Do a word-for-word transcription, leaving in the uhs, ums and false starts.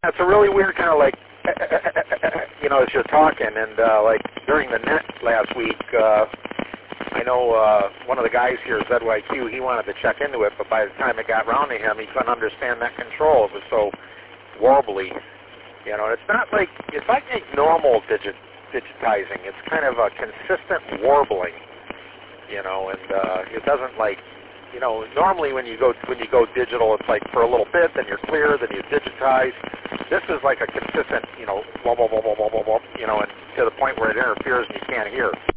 It's a really weird kind of like, you know, as you're talking, and uh, like during the net last week, uh, I know uh, one of the guys here, Z Y Q, he wanted to check into it, but by the time it got around to him, he couldn't understand that control. It was so warbly. You know, it's not like, it's like normal digit, digitizing. It's kind of a consistent warbling, you know, and uh, it doesn't like, you know, normally when you go when you go digital, it's like for a little bit, then you're clear, then you digitize. This is like a consistent, you know, blah, blah, blah, blah, blah, blah, blah, you know, and to the point where it interferes and you can't hear.